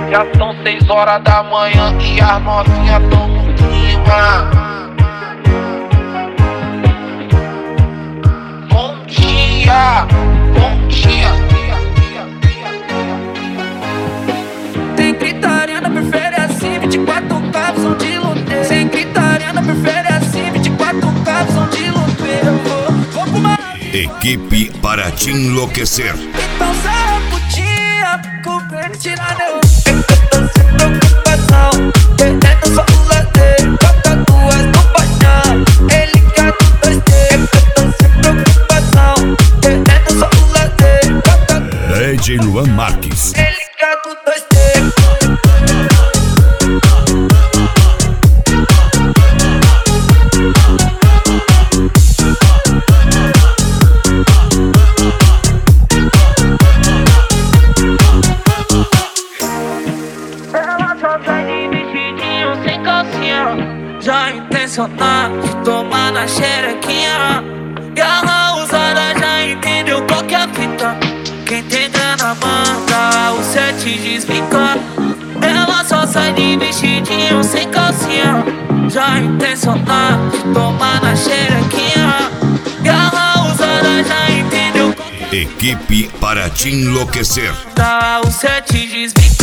Já são 6 horas da manhã e as novinhas tão no clima. Bom dia, bom dia. Tem gritaria, não prefere assim, 24 carros são de luter. Sem gritaria, não prefere assim, 24 carros são de luter. Vou pro mar. Equipe para te enlouquecer. Então sarra putinha, com ele tirar meu. Eu tô sem preocupação, querendo só o lazer. Bota duas no painel, ele quer com 2D. Eu tô sem preocupação, querendo só o lazer. DJ Luan Marques. Ele quer com 2D. Já intencionado de tomar na xerequinha. E a rausada já entendeu qual que é a fita. Quem tem grana manda o 7 desbica. Ela só sai de vestidinho sem calcinha. Já intencionado de tomar na xerequinha. E a rausada já entendeu qual que é a fita. Equipe para te enlouquecer. O 7 desbica.